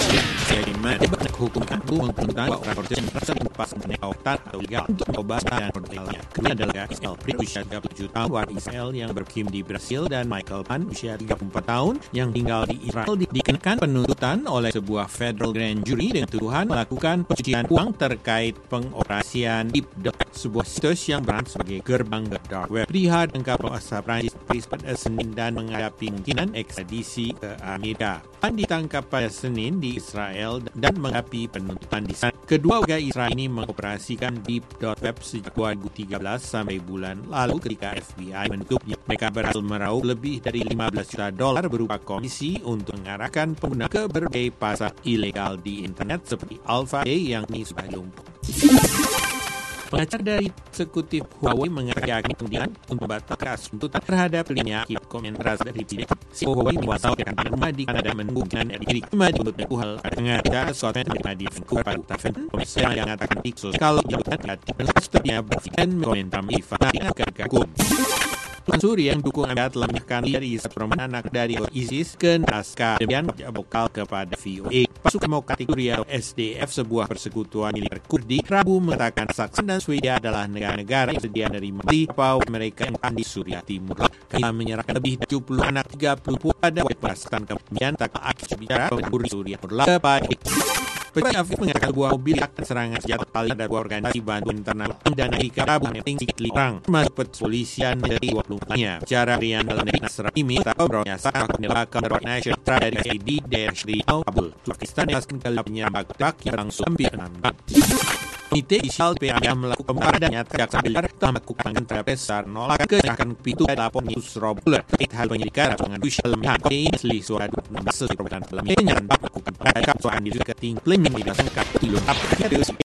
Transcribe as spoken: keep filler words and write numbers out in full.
Sedimen hukum abu menggunakan raportasi tersebut pas meneotan atau legal untuk obat dan modelnya. Kedua adalah Israel Pritt usia tiga puluh tujuh tahun warga Israel yang berkim di Brasil dan Michael Pan usia tiga puluh empat tahun yang tinggal di Israel di- dikenakan penuntutan oleh sebuah federal grand jury dengan tuduhan melakukan pencucian uang terkait pengoperasian Deep Dark, sebuah situs yang berperan sebagai gerbang ke dark web. Pihak tangkap penguasa Prancis Paris pada Senin dan menghadapi kemungkinan ekstradisi ke Amerika. Pan ditangkap pada Senin di Israel dan menghadapi penuntutan di sana. Kedua warga Israel ini mengoperasikan Deep Dark Web sejak dua ribu tiga belas sampai bulan lalu ketika F B I menutupnya. Mereka berhasil meraup lebih dari lima belas juta dolar berupa komisi untuk mengarahkan pengguna ke berbagai pasar ilegal di internet seperti Alphabet yang ini sudah lumpuh. Pengacara dari eksekutif Huawei mengatakan kemudian untuk membatalkan tuntutan terhadap kliennya akibat komentar dari pihak C E O Huawei mewasalkan rumah di Kanada menunggu kemungkinan dari kiri untuk menguhal pengacara Scotland di Vancouver pada Tafen. Komisaris yang mengatakan iksus kalau jabatan tidak diperlukan berfikiran komentar Ivana dengan hukum. Mansuri yang dukung Anda telah menyerahkan dari seorang anak dari ISIS ke naskah demikian vokal kepada V O A. Pasukan Demokratik Suriah S D F, sebuah persekutuan militer Kurdi, Rabu mengatakan Saksan dan Swedia adalah negara-negara yang sedia menerima di bawah mereka yang di Suriah Timur. Kita menyerahkan lebih dari tujuh puluh anak tiga puluh pada Western kemudian tak akhir bicara Kurdi Suriah kepada Pejabat Afif mengatakan sebuah mobil akan serangan senjata paling ada dua organisasi bantu internal dan Amerika Rabu meneting sedikit perang termasuk kepolisian dari dua puluh empatnya. Cara Rian dalam negeri Nasrani ini atau beranya sangat menyebabkan nasional dari S A D dari Sri Kabul, Pakistan yang akan kelapnya Baghdad yang langsung hampir enam tahun. Komite Isial P A M melakukan pembahasannya terhadap sambil telah melakukan terhadap besar nolak kejakan pintu lapor news Robuler terkait hal penyelidikan dengan Ushal Mihan ini asli suara dua puluh enam sesuai perbedaan dalamnya yang melakukan pengajakan soal diri keting klaim yang didasarkan tilung apa